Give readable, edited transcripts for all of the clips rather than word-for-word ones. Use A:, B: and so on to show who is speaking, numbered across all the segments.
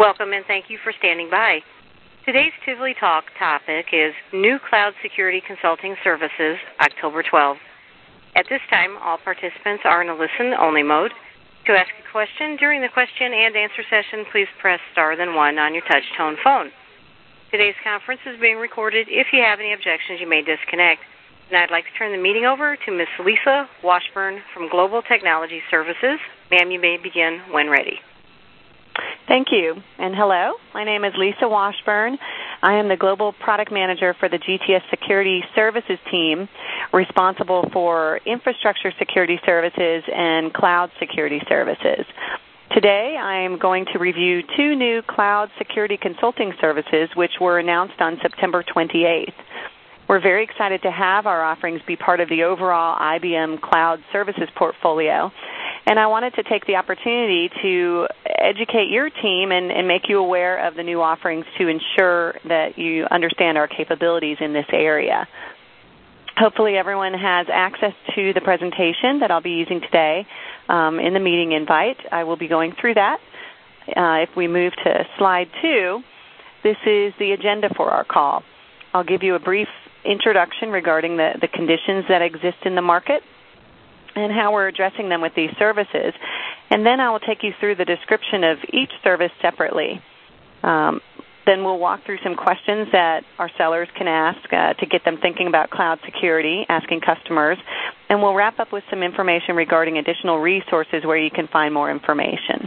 A: Welcome and thank you for standing by. Today's Tivoli Talk topic is New Cloud Security Consulting Services, October 12. At this time, all participants are in a listen-only mode. To ask a question during the question and answer session, please press star then 1 on your touch-tone phone. Today's conference is being recorded. If you have any objections, you may disconnect. And I'd like to turn the meeting over to Ms. Lisa Washburn from Global Technology Services. Ma'am, you may begin when ready.
B: Thank you, and hello. My name is Lisa Washburn. I am the Global Product Manager for the GTS Security Services team, responsible for infrastructure security services and cloud security services. Today, I am going to review 2 new cloud security consulting services which were announced on September 28th. We're very excited to have our offerings be part of the overall IBM Cloud Services portfolio. And I wanted to take the opportunity to educate your team and make you aware of the new offerings to ensure that you understand our capabilities in this area. Hopefully everyone has access to the presentation that I'll be using today in the meeting invite. I will be going through that. If we move to slide 2, this is the agenda for our call. I'll give you a brief introduction regarding the conditions that exist in the market and how we're addressing them with these services. And then I will take you through the description of each service separately. Then we'll walk through some questions that our sellers can ask to get them thinking about cloud security, asking customers. And we'll wrap up with some information regarding additional resources where you can find more information.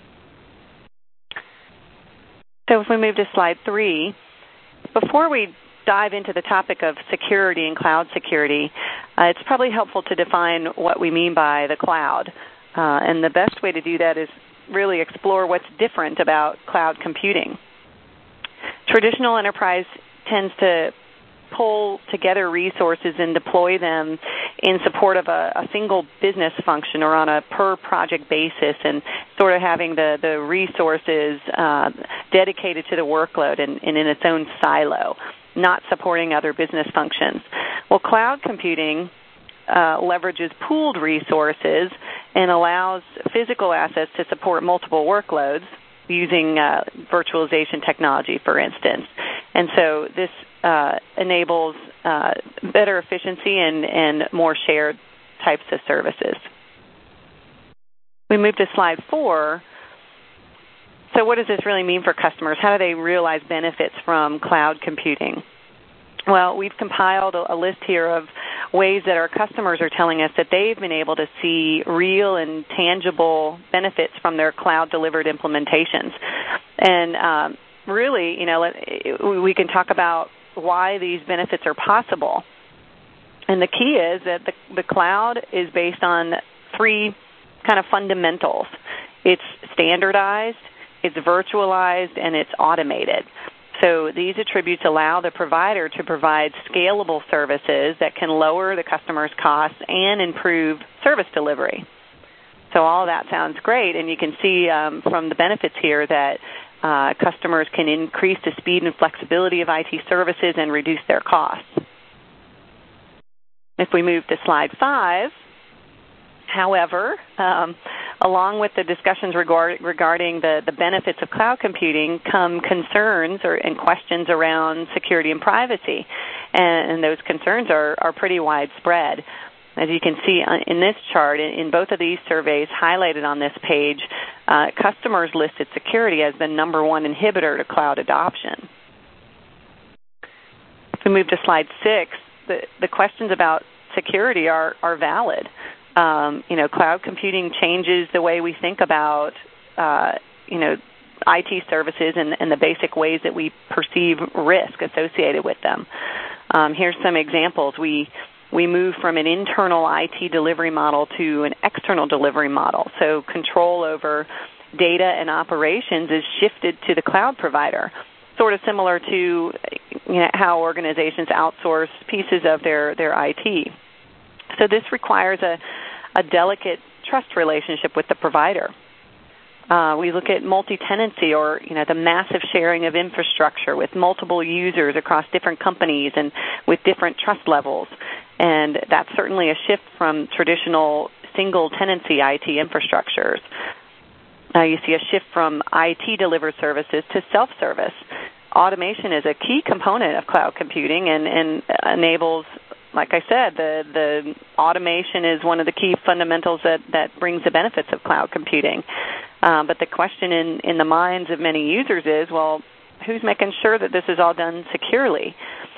B: So if we move to slide 3, before we dive into the topic of security and cloud security, it's probably helpful to define what we mean by the cloud. And the best way to do that is really explore what's different about cloud computing. Traditional enterprise tends to pull together resources and deploy them in support of a single business function or on a per-project basis and sort of having the resources dedicated to the workload and in its own silo, not supporting other business functions. Well, cloud computing leverages pooled resources and allows physical assets to support multiple workloads using virtualization technology, for instance. And so this enables better efficiency and more shared types of services. We move to slide 4. So what does this really mean for customers? How do they realize benefits from cloud computing? Well, we've compiled a list here of ways that our customers are telling us that they've been able to see real and tangible benefits from their cloud-delivered implementations. And really, we can talk about why these benefits are possible. And the key is that the cloud is based on 3 kind of fundamentals. It's standardized, it's virtualized, and it's automated. So these attributes allow the provider to provide scalable services that can lower the customer's costs and improve service delivery. So all of that sounds great, and you can see from the benefits here that customers can increase the speed and flexibility of IT services and reduce their costs. If we move to slide 5, however, along with the discussions regarding the benefits of cloud computing come concerns and questions around security and privacy. And those concerns are pretty widespread. As you can see in this chart, in both of these surveys highlighted on this page, customers listed security as the number 1 inhibitor to cloud adoption. If we move to slide 6, the questions about security are valid. Cloud computing changes the way we think about, IT services and the basic ways that we perceive risk associated with them. Here's some examples. We move from an internal IT delivery model to an external delivery model. So control over data and operations is shifted to the cloud provider, sort of similar to how organizations outsource pieces of their IT. So this requires a delicate trust relationship with the provider. We look at multi-tenancy or the massive sharing of infrastructure with multiple users across different companies and with different trust levels. And that's certainly a shift from traditional single-tenancy IT infrastructures. You see a shift from IT-delivered services to self-service. Automation is a key component of cloud computing and enables, like I said, the automation is one of the key fundamentals that brings the benefits of cloud computing. But the question in the minds of many users is, well, who's making sure that this is all done securely?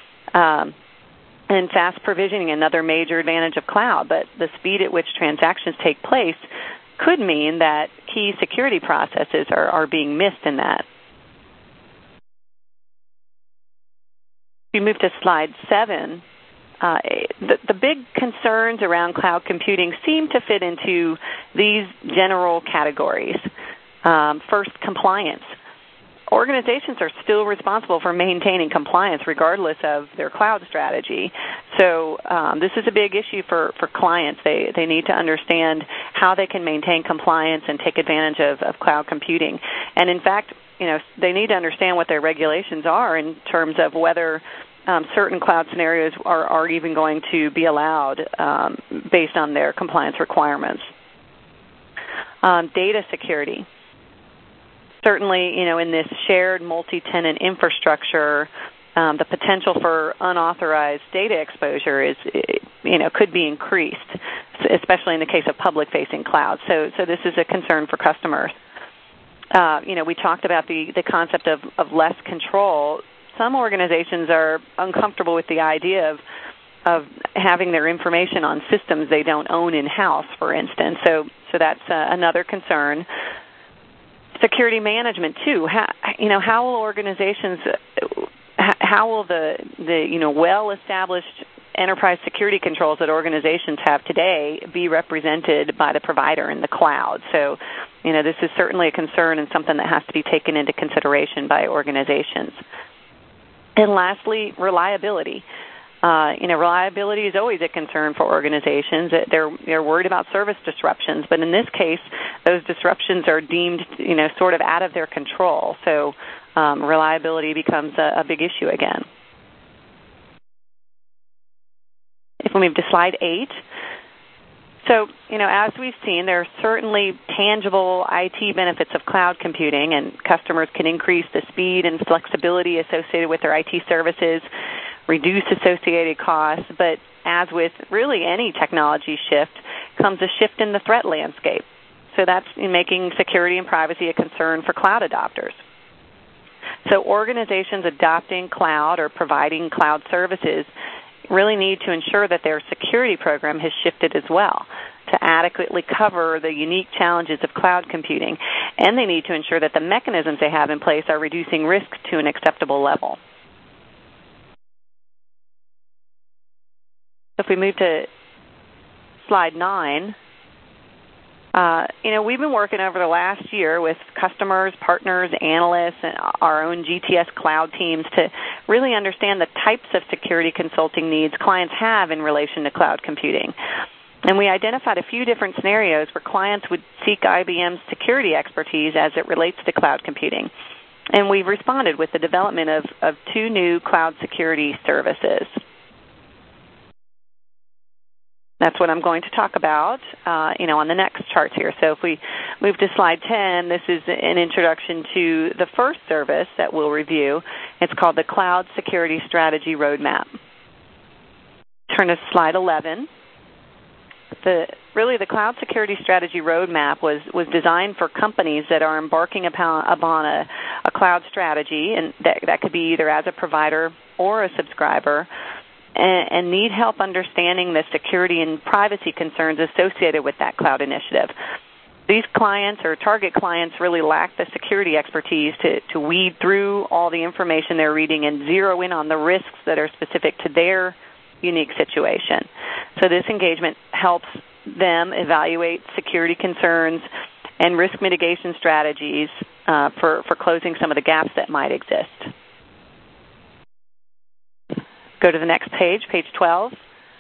B: And fast provisioning, another major advantage of cloud, but the speed at which transactions take place could mean that key security processes are being missed in that. If you move to slide 7, the big concerns around cloud computing seem to fit into these general categories. First, compliance. Organizations are still responsible for maintaining compliance regardless of their cloud strategy. So this is a big issue for clients. They need to understand how they can maintain compliance and take advantage of cloud computing. And in fact, they need to understand what their regulations are in terms of whether certain cloud scenarios are even going to be allowed based on their compliance requirements. Data security. Certainly, in this shared multi-tenant infrastructure, the potential for unauthorized data exposure could be increased, especially in the case of public-facing clouds. So this is a concern for customers. We talked about the concept of less control. Some organizations are uncomfortable with the idea of having their information on systems they don't own in-house, for instance. So that's another concern. Security management too. How will organizations, how will the well-established enterprise security controls that organizations have today be represented by the provider in the cloud? So, this is certainly a concern and something that has to be taken into consideration by organizations. And lastly, reliability. Reliability is always a concern for organizations. They're worried about service disruptions, but in this case, those disruptions are deemed, sort of out of their control. So reliability becomes a big issue again. If we move to slide 8. So, as we've seen, there are certainly tangible IT benefits of cloud computing, and customers can increase the speed and flexibility associated with their IT services, reduce associated costs, but as with really any technology shift, comes a shift in the threat landscape. So that's making security and privacy a concern for cloud adopters. So organizations adopting cloud or providing cloud services really need to ensure that their security program has shifted as well to adequately cover the unique challenges of cloud computing, and they need to ensure that the mechanisms they have in place are reducing risk to an acceptable level. If we move to slide 9, we've been working over the last year with customers, partners, analysts, and our own GTS cloud teams to really understand the types of security consulting needs clients have in relation to cloud computing. And we identified a few different scenarios where clients would seek IBM's security expertise as it relates to cloud computing. And we've responded with the development of 2 new cloud security services. That's what I'm going to talk about, on the next charts here. So if we move to slide 10, this is an introduction to the first service that we'll review. It's called the Cloud Security Strategy Roadmap. Turn to slide 11. The Cloud Security Strategy Roadmap was designed for companies that are embarking upon a cloud strategy, and that could be either as a provider or a subscriber, and need help understanding the security and privacy concerns associated with that cloud initiative. These clients or target clients really lack the security expertise to weed through all the information they're reading and zero in on the risks that are specific to their unique situation. So this engagement helps them evaluate security concerns and risk mitigation strategies for closing some of the gaps that might exist. Go to the next page, page 12.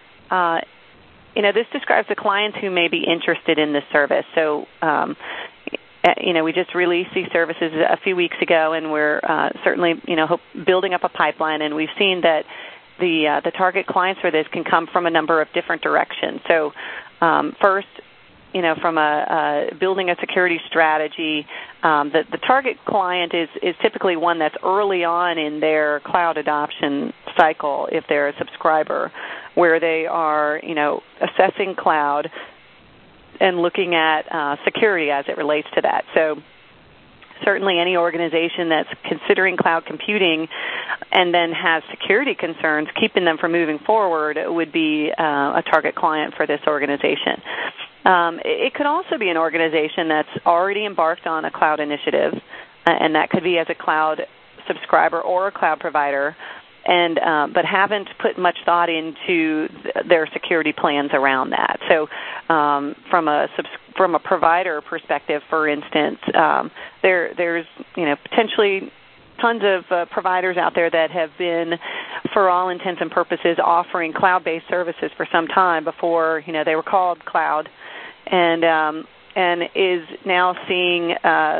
B: This describes the clients who may be interested in this service. So, we just released these services a few weeks ago, and we're certainly, building up a pipeline. And we've seen that the target clients for this can come from a number of different directions. So, first, from a building a security strategy, the target client is typically one that's early on in their cloud adoption cycle if they're a subscriber, where they are, assessing cloud and looking at security as it relates to that. So certainly any organization that's considering cloud computing and then has security concerns keeping them from moving forward would be a target client for this organization. It could also be an organization that's already embarked on a cloud initiative, and that could be as a cloud subscriber or a cloud provider, and but haven't put much thought into their security plans around that. So from a provider perspective, for instance, there's potentially tons of providers out there that have been, for all intents and purposes, offering cloud-based services for some time before they were called cloud, and is now seeing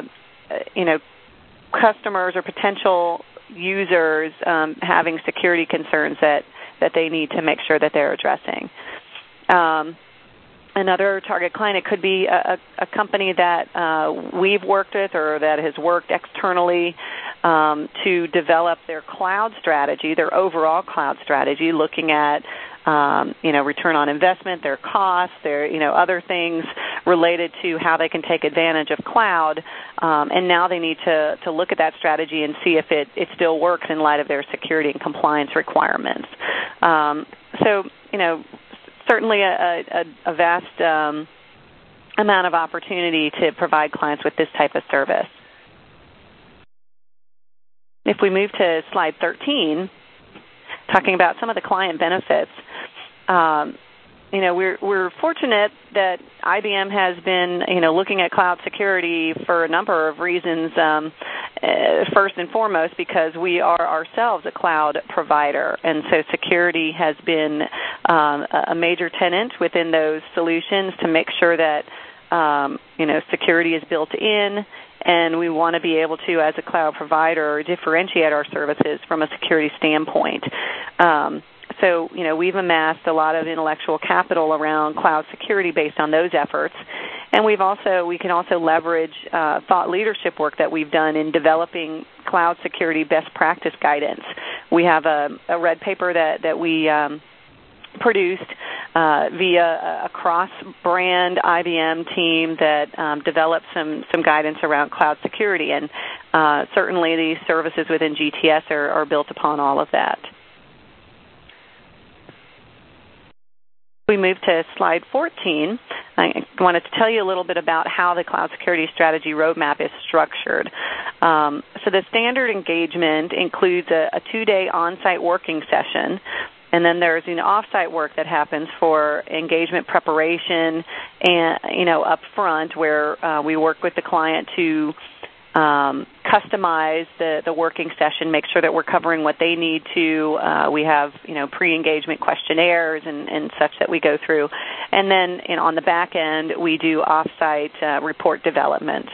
B: customers or potential users having security concerns that they need to make sure that they're addressing. Another target client, it could be a company that we've worked with or that has worked externally to develop their cloud strategy, their overall cloud strategy, looking at return on investment, their costs, their other things related to how they can take advantage of cloud, and now they need to look at that strategy and see if it still works in light of their security and compliance requirements. So certainly a vast amount of opportunity to provide clients with this type of service. If we move to slide 13, talking about some of the client benefits, we're fortunate that IBM has been, looking at cloud security for a number of reasons. First and foremost, because we are ourselves a cloud provider, and so security has been a major tenet within those solutions to make sure that security is built in. And we want to be able to, as a cloud provider, differentiate our services from a security standpoint. So, we've amassed a lot of intellectual capital around cloud security based on those efforts. And we can also leverage thought leadership work that we've done in developing cloud security best practice guidance. We have a red paper that we produced via a cross-brand IBM team that developed some guidance around cloud security, and certainly these services within GTS are built upon all of that. We move to slide 14. I wanted to tell you a little bit about how the cloud security strategy roadmap is structured. So the standard engagement includes a 2-day on-site working session. And then there's off-site work that happens for engagement preparation and up front, where we work with the client to customize the working session, make sure that we're covering what they need to. We have pre-engagement questionnaires and such that we go through, and then on the back end we do off-site report development.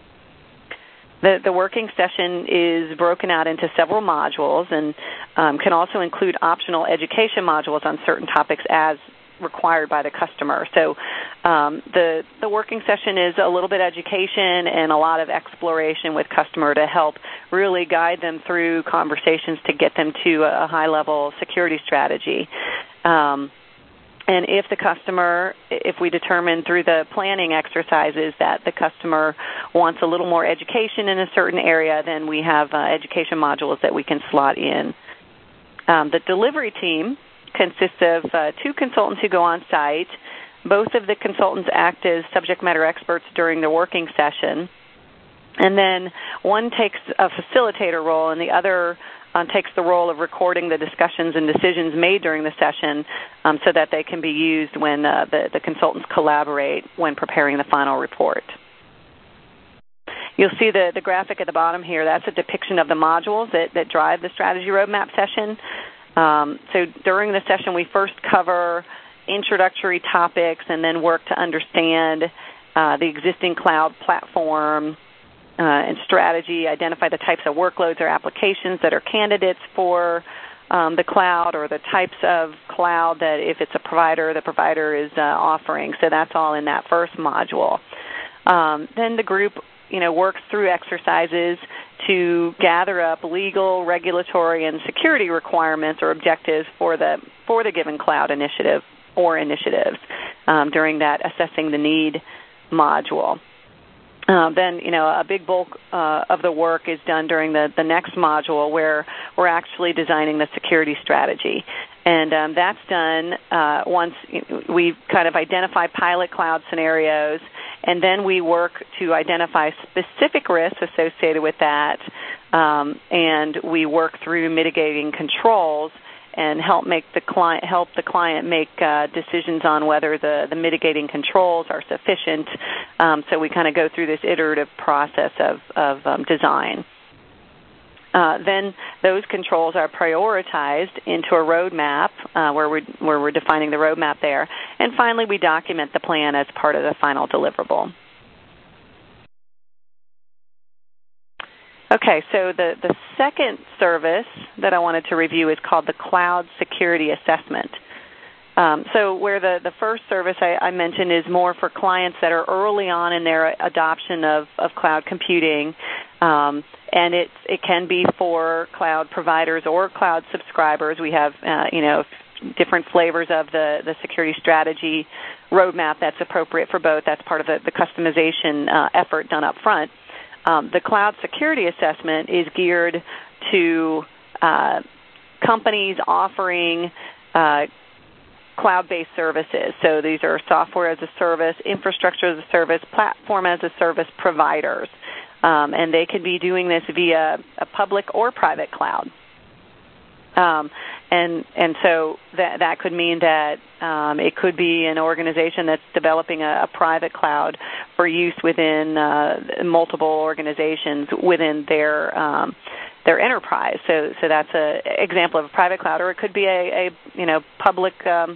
B: The working session is broken out into several modules and can also include optional education modules on certain topics as required by the customer. So the working session is a little bit education and a lot of exploration with customer to help really guide them through conversations to get them to a high-level security strategy. And if we determine through the planning exercises that the customer wants a little more education in a certain area, then we have education modules that we can slot in. The delivery team consists of 2 consultants who go on site. Both of the consultants act as subject matter experts during the working session. And then one takes a facilitator role and the other takes the role of recording the discussions and decisions made during the session so that they can be used when the consultants collaborate when preparing the final report. You'll see the graphic at the bottom here. That's a depiction of the modules that drive the strategy roadmap session. So during the session, we first cover introductory topics and then work to understand the existing cloud platform and strategy, identify the types of workloads or applications that are candidates for the cloud or the types of cloud that if it's a provider, the provider is offering. So that's all in that first module. Then the group, works through exercises to gather up legal, regulatory, and security requirements or objectives for the given cloud initiative or initiatives during that assessing the need module. Then, a big bulk of the work is done during the next module where we're actually designing the security strategy. And that's done once we kind of identify pilot cloud scenarios, and then we work to identify specific risks associated with that, and we work through mitigating controls and help the client make decisions on whether the mitigating controls are sufficient. So we kind of go through this iterative process of design. Then those controls are prioritized into a roadmap where we're defining the roadmap there. And finally, we document the plan as part of the final deliverable. Okay, so the second service that I wanted to review is called the Cloud Security Assessment. So where the first service I mentioned is more for clients that are early on in their adoption of cloud computing, and it can be for cloud providers or cloud subscribers. We have different flavors of the security strategy roadmap that's appropriate for both. That's part of the customization effort done up front. The Cloud Security Assessment is geared to companies offering cloud-based services. So these are software as a service, infrastructure as a service, platform as a service providers. And they can be doing this via a public or private cloud. And so that could mean that it could be an organization that's developing a private cloud for use within multiple organizations within their enterprise. So that's an example of a private cloud, or it could be a public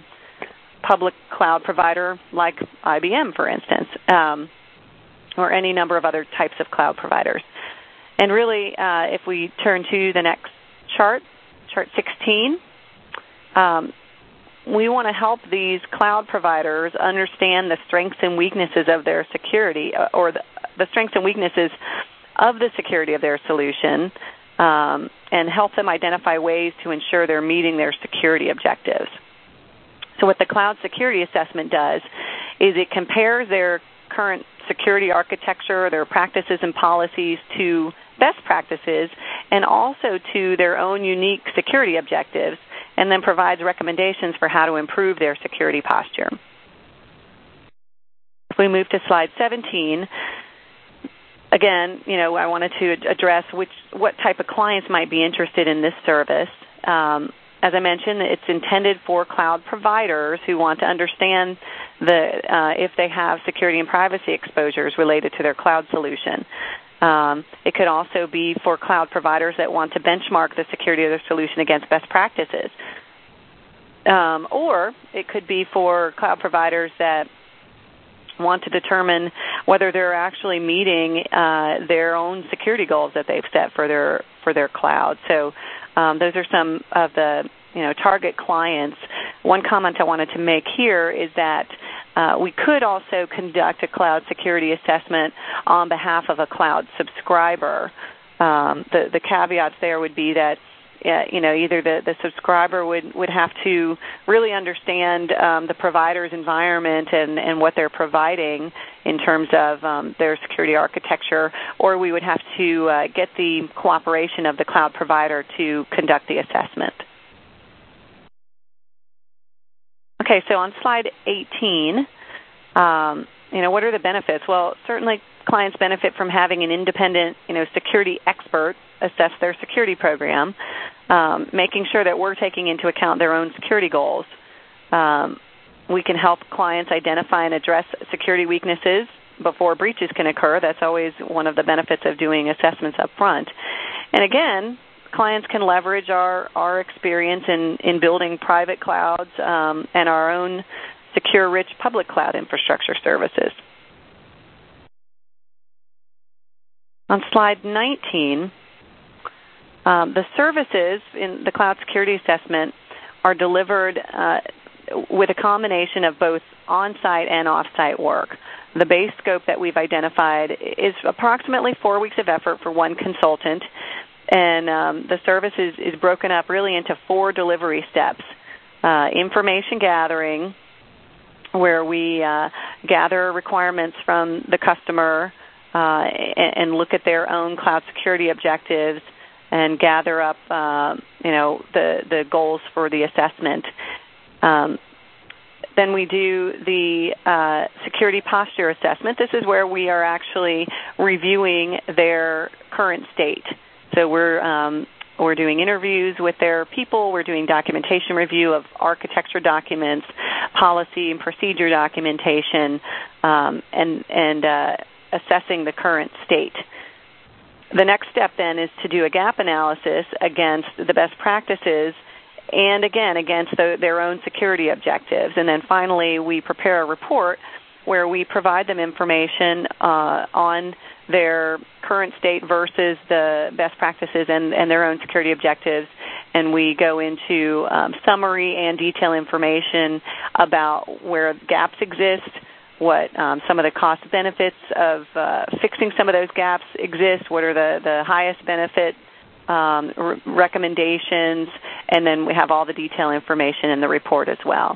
B: cloud provider like IBM, for instance, or any number of other types of cloud providers. And really, if we turn to the next chart 16, we want to help these cloud providers understand the strengths and weaknesses of their security, or the strengths and weaknesses of the security of their solution, and help them identify ways to ensure they're meeting their security objectives. So what the Cloud Security Assessment does is it compares their current security architecture, their practices and policies to best practices, and also to their own unique security objectives, and then provides recommendations for how to improve their security posture. If we move to slide 17, again, I wanted to address what type of clients might be interested in this service. As I mentioned, it's intended for cloud providers who want to understand if they have security and privacy exposures related to their cloud solution. It could also be for cloud providers that want to benchmark the security of their solution against best practices. Or it could be for cloud providers that want to determine whether they're actually meeting their own security goals that they've set for their cloud. So those are some of the target clients. One comment I wanted to make here is that we could also conduct a cloud security assessment on behalf of a cloud subscriber. The caveats there would be that either the subscriber would have to really understand the provider's environment and what they're providing in terms of their security architecture, or we would have to get the cooperation of the cloud provider to conduct the assessment. Okay, so on slide 18, what are the benefits? Well, certainly clients benefit from having an independent, security expert assess their security program, making sure that we're taking into account their own security goals. We can help clients identify and address security weaknesses before breaches can occur. That's always one of the benefits of doing assessments up front. And again, clients can leverage our experience in building private clouds and our own secure, rich public cloud infrastructure services. On slide 19, The services in the cloud security assessment are delivered with a combination of both on-site and off-site work. The base scope that we've identified is approximately 4 weeks of effort for one consultant, and the service is broken up really into 4 delivery steps. Information gathering, where we gather requirements from the customer and look at their own cloud security objectives and gather up, the goals for the assessment. Then we do the security posture assessment. This is where we are actually reviewing their current state. So we're doing interviews with their people. We're doing documentation review of architecture documents, policy and procedure documentation, and assessing the current state. The next step then is to do a gap analysis against the best practices and, again, against their own security objectives. And then finally, we prepare a report where we provide them information on their current state versus the best practices and their own security objectives. And we go into summary and detailed information about where gaps exist, what some of the cost benefits of fixing some of those gaps exist, what are the highest benefit recommendations, and then we have all the detailed information in the report as well.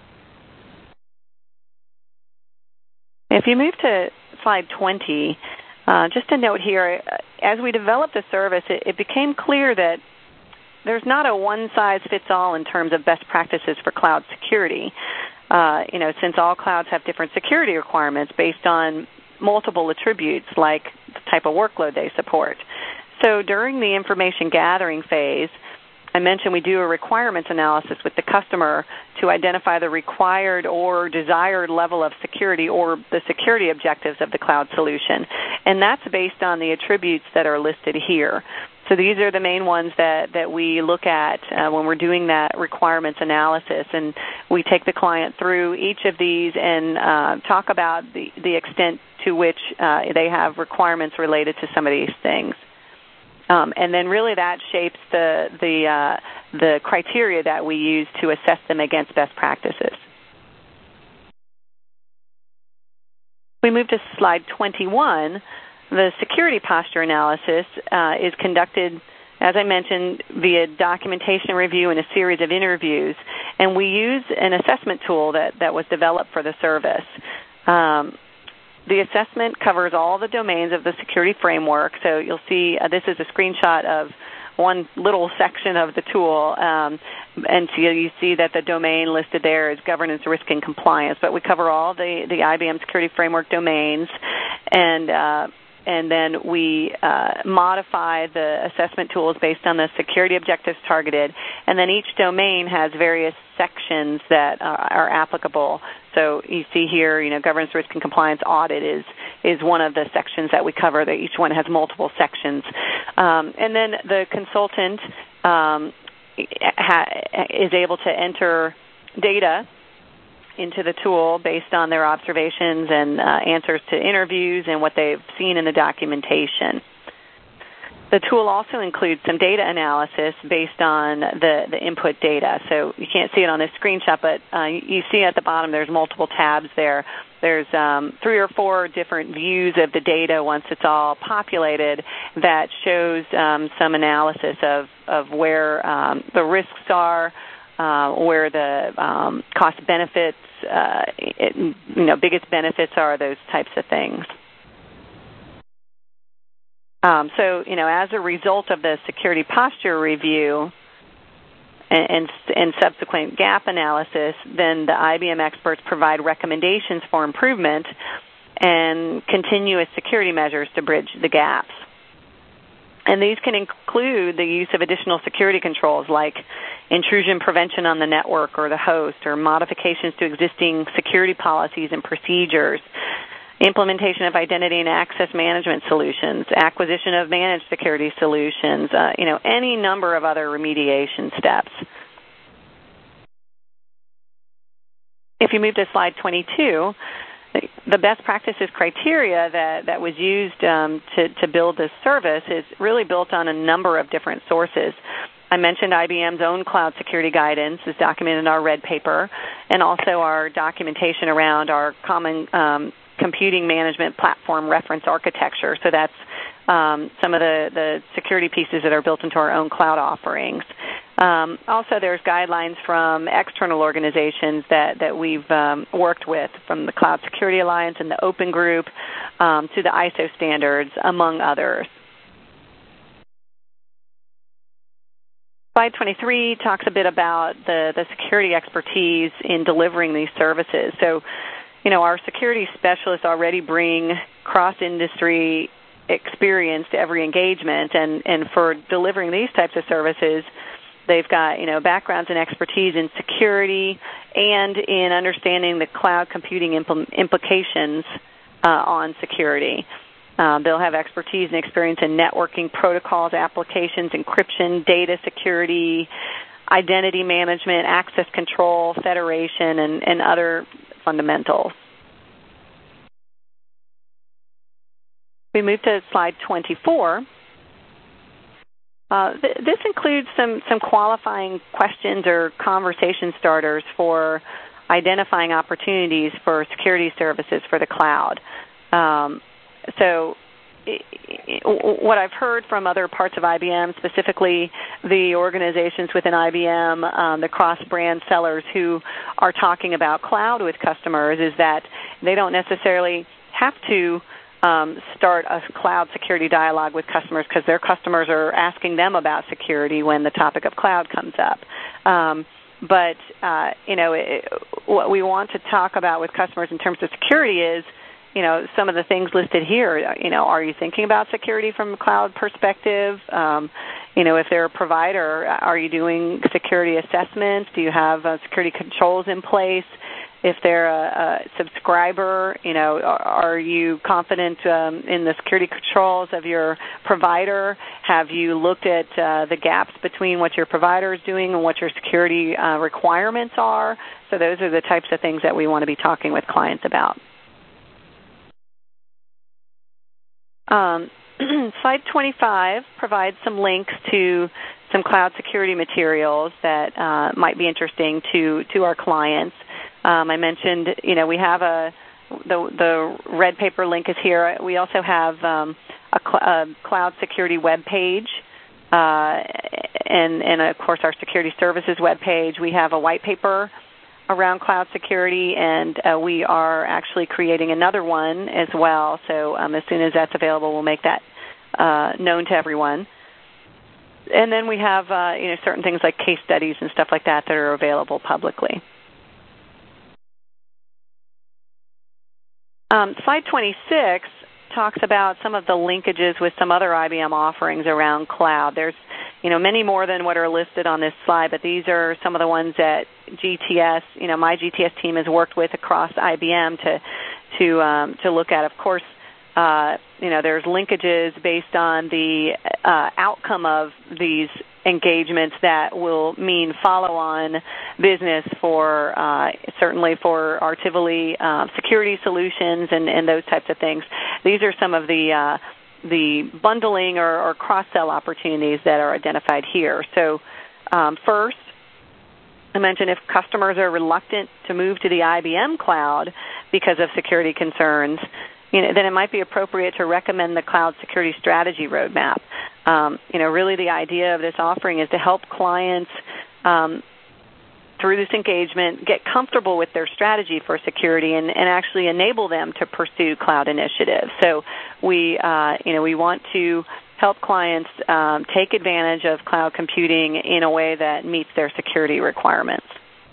B: If you move to slide 20, just a note here, as we developed the service, it became clear that there's not a one-size-fits-all in terms of best practices for cloud security. Since all clouds have different security requirements based on multiple attributes like the type of workload they support. So during the information gathering phase, I mentioned we do a requirements analysis with the customer to identify the required or desired level of security or the security objectives of the cloud solution. And that's based on the attributes that are listed here. So these are the main ones that we look at when we're doing that requirements analysis. And we take the client through each of these and talk about the extent to which they have requirements related to some of these things. And then really that shapes the criteria that we use to assess them against best practices. We move to slide 21. The security posture analysis is conducted, as I mentioned, via documentation review and a series of interviews. And we use an assessment tool that was developed for the service. The assessment covers all the domains of the security framework. So you'll see this is a screenshot of one little section of the tool. And so you see that the domain listed there is governance, risk, and compliance. But we cover all the IBM security framework domains. And then we modify the assessment tools based on the security objectives targeted. And then each domain has various sections that are applicable. So you see here, governance, risk, and compliance audit is one of the sections that we cover. That each one has multiple sections. And then the consultant is able to enter data into the tool based on their observations and answers to interviews and what they've seen in the documentation. The tool also includes some data analysis based on the input data. So you can't see it on this screenshot, but you see at the bottom there's multiple tabs there. There's 3 or 4 different views of the data once it's all populated that shows some analysis of where the risks are, where the cost benefits, biggest benefits are, those types of things. So, as a result of the security posture review and subsequent gap analysis, then the IBM experts provide recommendations for improvement and continuous security measures to bridge the gaps. And these can include the use of additional security controls like intrusion prevention on the network or the host, or modifications to existing security policies and procedures, implementation of identity and access management solutions, acquisition of managed security solutions, any number of other remediation steps. If you move to slide 22, the best practices criteria that was used to build this service is really built on a number of different sources. I mentioned IBM's own cloud security guidance is documented in our red paper, and also our documentation around our common computing management platform reference architecture. So that's some of the security pieces that are built into our own cloud offerings. Also, there's guidelines from external organizations that we've worked with, from the Cloud Security Alliance and the Open Group to the ISO standards, among others. Slide 23 talks a bit about the security expertise in delivering these services. So, our security specialists already bring cross-industry experience to every engagement, and for delivering these types of services, they've got, backgrounds and expertise in security and in understanding the cloud computing implications on security. They'll have expertise and experience in networking protocols, applications, encryption, data security, identity management, access control, federation, and other fundamentals. We move to slide 24. This includes some qualifying questions or conversation starters for identifying opportunities for security services for the cloud. So what I've heard from other parts of IBM, specifically the organizations within IBM, the cross-brand sellers who are talking about cloud with customers, is that they don't necessarily have to start a cloud security dialogue with customers because their customers are asking them about security when the topic of cloud comes up. But what we want to talk about with customers in terms of security is, some of the things listed here. Are you thinking about security from a cloud perspective? If they're a provider, are you doing security assessments? Do you have security controls in place? If they're a subscriber, are you confident in the security controls of your provider? Have you looked at the gaps between what your provider is doing and what your security requirements are? So those are the types of things that we want to be talking with clients about. Slide 25 provides some links to some cloud security materials that might be interesting to our clients. I mentioned, we have the red paper link is here. We also have a cloud security web page, and of course our security services web page. We have a white paper around cloud security, and we are actually creating another one as well. So as soon as that's available, we'll make that known to everyone. And then we have certain things like case studies and stuff like that are available publicly. Slide 26 talks about some of the linkages with some other IBM offerings around cloud. There's, many more than what are listed on this slide, but these are some of the ones that GTS, my GTS team has worked with across IBM to look at. Of course, there's linkages based on the outcome of these engagements that will mean follow-on business for certainly for our Tivoli security solutions and those types of things. These are some of the bundling or cross-sell opportunities that are identified here. So first, I mentioned if customers are reluctant to move to the IBM cloud because of security concerns, then it might be appropriate to recommend the cloud security strategy roadmap. Really the idea of this offering is to help clients through this engagement get comfortable with their strategy for security and actually enable them to pursue cloud initiatives. So we want to help clients take advantage of cloud computing in a way that meets their security requirements.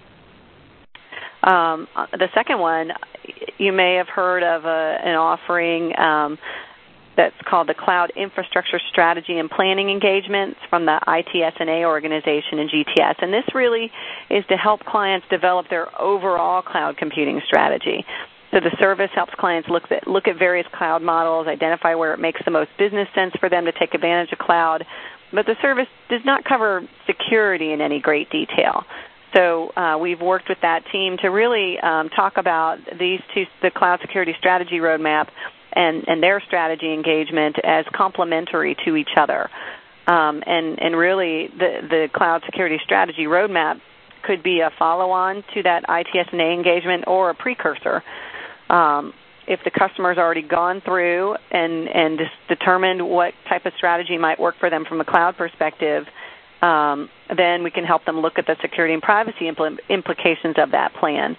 B: The second one, you may have heard of an offering that's called the Cloud Infrastructure Strategy and Planning Engagements from the ITSNA organization in GTS. And this really is to help clients develop their overall cloud computing strategy. So the service helps clients look at various cloud models, identify where it makes the most business sense for them to take advantage of cloud. But the service does not cover security in any great detail. So we've worked with that team to really talk about these two, the Cloud Security Strategy Roadmap and their strategy engagement as complementary to each other. And really the Cloud Security Strategy Roadmap could be a follow-on to that ITSNA engagement or a precursor. If the customer's already gone through and determined what type of strategy might work for them from a cloud perspective, then we can help them look at the security and privacy implications of that plan.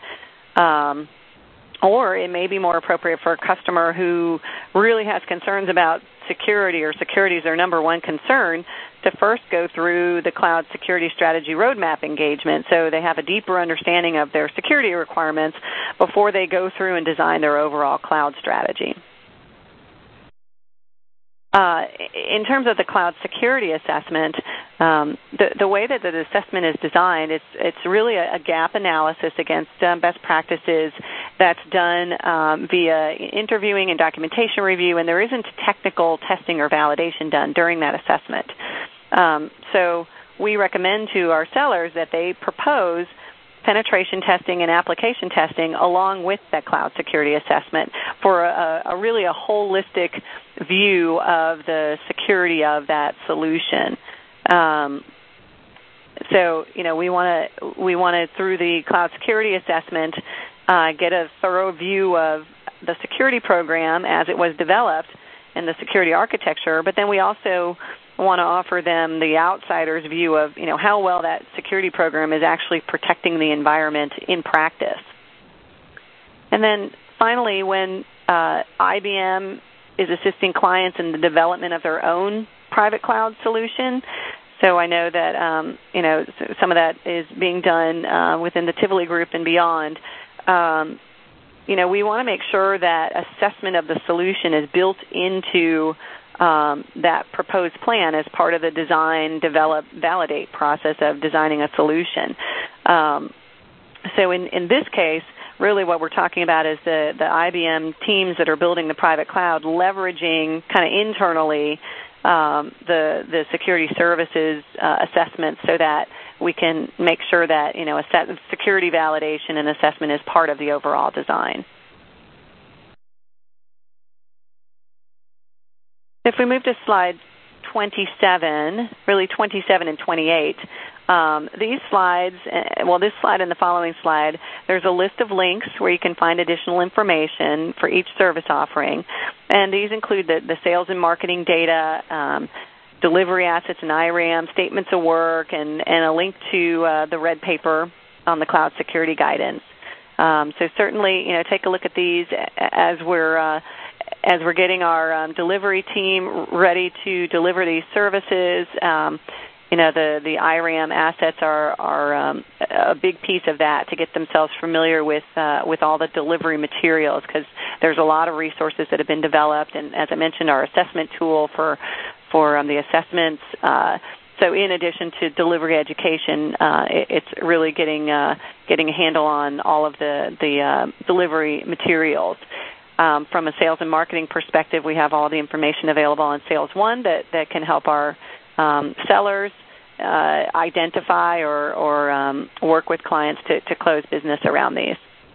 B: Or it may be more appropriate for a customer who really has concerns about security, or security is their number one concern, to first go through the Cloud Security Strategy Roadmap engagement so they have a deeper understanding of their security requirements before they go through and design their overall cloud strategy. In terms of the cloud security assessment, the way that the assessment is designed, it's really a gap analysis against best practices that's done via interviewing and documentation review, and there isn't technical testing or validation done during that assessment. So we recommend to our sellers that they propose penetration testing and application testing along with that cloud security assessment for a really a holistic view of the security of that solution. So, we want to through the cloud security assessment get a thorough view of the security program as it was developed and the security architecture, but then we also want to offer them the outsider's view of, how well that security program is actually protecting the environment in practice. And then finally, when IBM is assisting clients in the development of their own private cloud solution, so I know that, some of that is being done within the Tivoli Group and beyond. We want to make sure that assessment of the solution is built into that proposed plan as part of the design, develop, validate process of designing a solution. So in this case, really what we're talking about is the IBM teams that are building the private cloud leveraging kind of internally the security services assessment so that we can make sure that, security validation and assessment is part of the overall design. If we move to slide 27, really 27 and 28, these slides, this slide and the following slide, there's a list of links where you can find additional information for each service offering. And these include the sales and marketing data, delivery assets and IRAM, statements of work, and a link to the red paper on the cloud security guidance. So certainly, take a look at these as we're getting our delivery team ready to deliver these services. The IRAM assets are a big piece of that to get themselves familiar with all the delivery materials, because there's a lot of resources that have been developed, and as I mentioned, our assessment tool for the assessments. So in addition to delivery education, it's really getting a handle on all of the delivery materials. From a sales and marketing perspective, we have all the information available on Sales One that can help our sellers identify or work with clients to close business around these.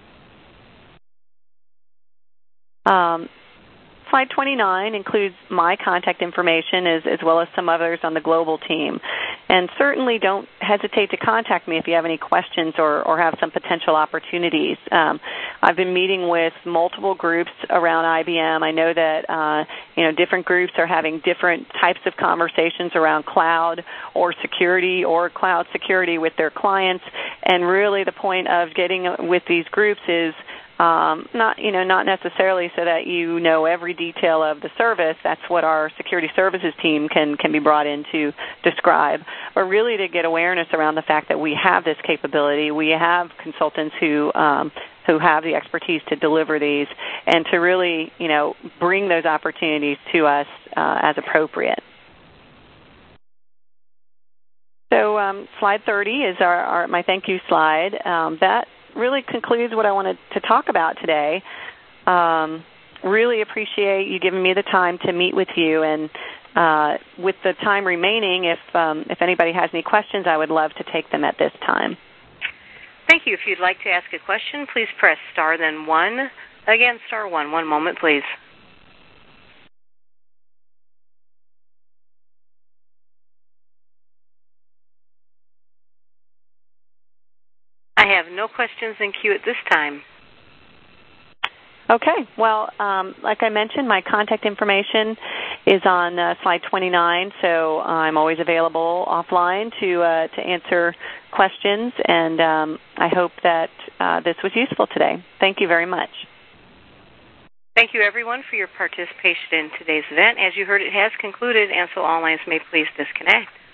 B: Slide 29 includes my contact information as well as some others on the global team. And certainly don't hesitate to contact me if you have any questions or have some potential opportunities. I've been meeting with multiple groups around IBM. I know that different groups are having different types of conversations around cloud or security or cloud security with their clients. And really the point of getting with these groups is not necessarily so that you know every detail of the service. That's what our security services team can be brought in to describe, but really to get awareness around the fact that we have this capability. We have consultants who have the expertise to deliver these and to really, bring those opportunities to us as appropriate. So slide 30 is my thank you slide. That really concludes what I wanted to talk about today. Really appreciate you giving me the time to meet with you, and with the time remaining, if anybody has any questions, I would love to take them at this time.
A: Thank you. If you'd like to ask a question, please press star then 1. Again, star 1. One moment, please. I have no questions in queue at this time.
B: Okay. Well, like I mentioned, my contact information is on slide 29, so I'm always available offline to answer questions, and I hope that this was useful today. Thank you very much.
A: Thank you, everyone, for your participation in today's event. As you heard, it has concluded, and so all lines may please disconnect.